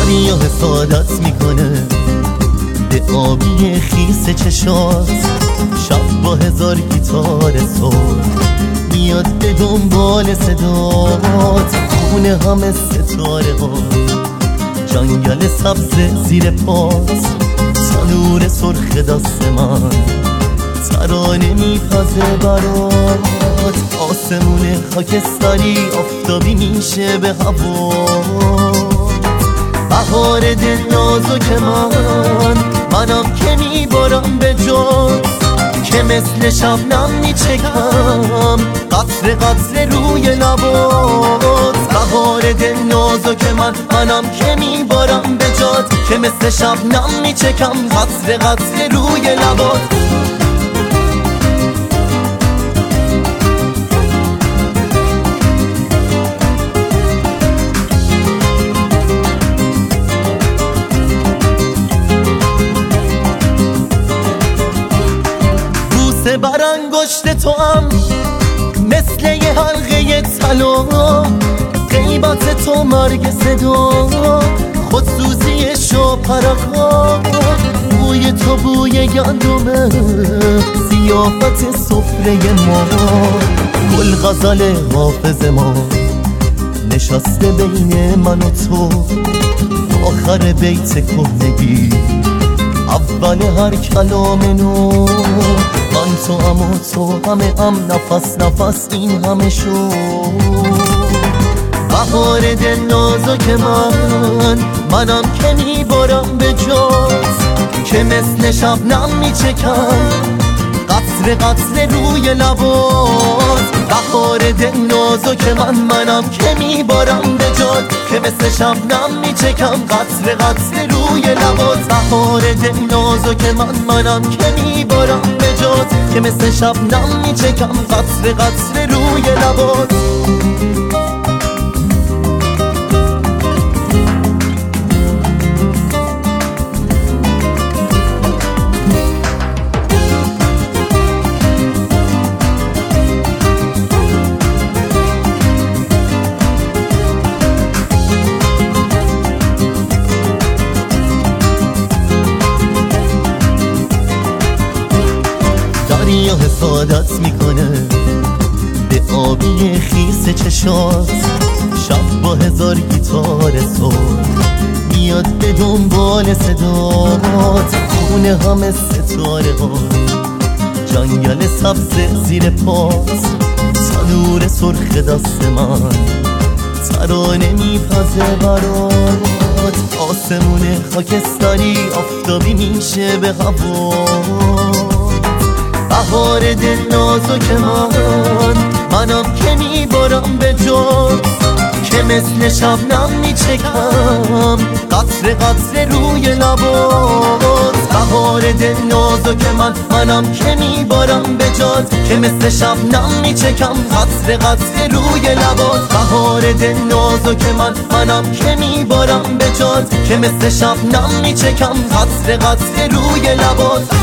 دریا حسادت میکنه به آبی خیس چشات، شب با 1000 گیتار صبح میاد به دنبال صدات، خونه همه ستاره ها، جنگل سبز زیر پاس، تنور سرخ دست من ترانه میپزه برات، آسمون خاکستری آفتابی میشه به هوا، بهار دل نازک منم که میبارم به جات، که مثل شبنم میچکم قطره قطره روی لبات، بهار دل نازک منم که میبارم به جات، که مثل شبنم میچکم قطره قطره روی لبات. برانگشت تو هم مثل یه حلقه طلا، غیبت تو مرگ صدا، خودسوزی شاپرکا، بوی تو بوی گندمه، ضیافت سفره ما، گل غزل حافظ ما نشسته بین من و تو، آخر بیت کهنگی اول هر کلام نو، من تو هم و تو همه هم، نفس نفس این همه شو، بهار دل نازک منم که میبارم به جات، که مثل شبنم میچکم قطره قطره روی لبات، بهار دل نازک منم که میبارم به جات، که مثل شبنم میچکم قطره قطره روی لبات، بهار دل نازک منم که میبارم به جات، که مثل شبنم میچکم قطره قطره روی لبات. دریا حسادت میکنه به آبی خیس چشات، شب با 1000 گیتار صبح میاد به دنبال صدات، خونه همه ستاره ها، جنگل سبز زیر پاس، تنور سرخ دست من ترانه میپزه برات، آسمون خاکستری آفتابی میشه به هوا، بهار دل نازک منم که میبارم به جات، که مثل شبنم میچکم قطره قطره روی لبات، بهار دل نازک منم که میبارم به جات، که مثل شبنم میچکم قطره قطره روی لبات، بهار دل نازک منم که میبارم به جات، که مثل شبنم میچکم قطره قطره روی لبات.